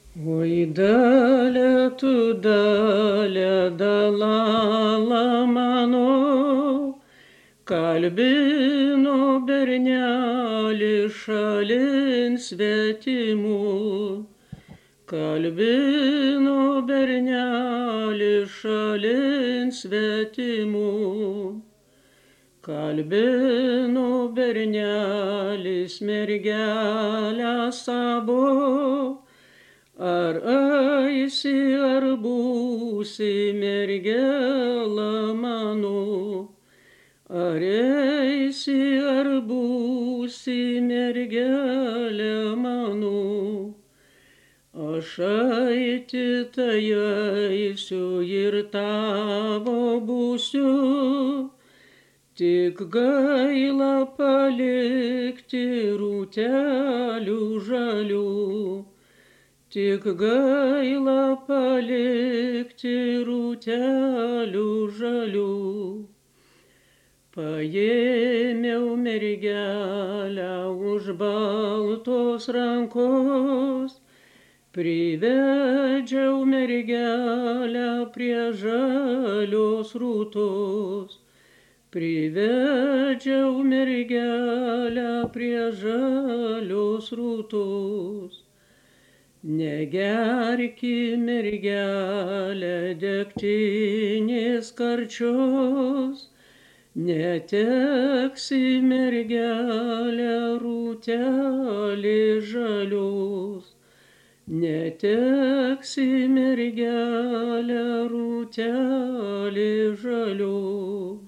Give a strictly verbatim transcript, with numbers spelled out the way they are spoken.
Oi, dalia tu dalia dalala mano, kalbino bernelį šalin svetimų. Kalbino bernelį šalin svetimų. Kalbino bernelis mergelę savo, ar eisi, ar būsi mergelė mano, ar eisi, ar būsi mergelė mano. Aš eiti tai eisiu ir tavo būsiu, tik gaila palikti rūtelių žalių, tik gaila palikti rūtelių žalių. Paėmiau mergelę už baltos rankos, privedžiau mergelę prie žalios rūtos. Privedžiau mergelę prie žalios rūtos. Negerki mergelę degtinės karčios, neteksi mergelę rūtelės žalios, neteksi mergelę rūtelės žalios.